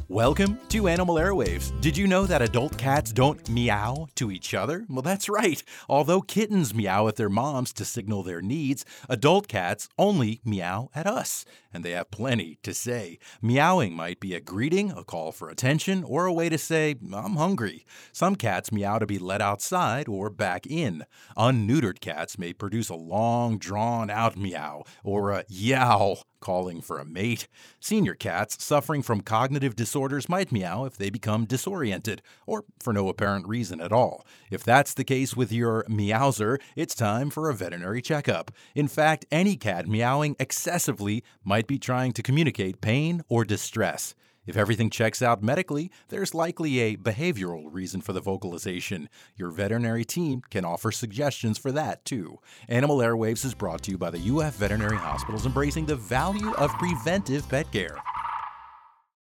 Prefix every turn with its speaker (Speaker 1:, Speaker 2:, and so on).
Speaker 1: Welcome to Animal Airwaves. Did you know that adult cats don't meow to each other? Well, that's right. Although kittens meow at their moms to signal their needs, adult cats only meow at us. And they have plenty to say. Meowing might be a greeting, a call for attention, or a way to say, I'm hungry. Some cats meow to be let outside or back in. Unneutered cats may produce a long, drawn-out meow or a yow, calling for a mate. Senior cats suffering from cognitive disorders might meow if they become disoriented, or for no apparent reason at all. If that's the case with your meowser, it's time for a veterinary checkup. In fact, any cat meowing excessively might be trying to communicate pain or distress. If everything checks out medically, there's likely a behavioral reason for the vocalization. Your veterinary team can offer suggestions for that, too. Animal Airwaves is brought to you by the UF Veterinary Hospitals, embracing the value of preventive pet care.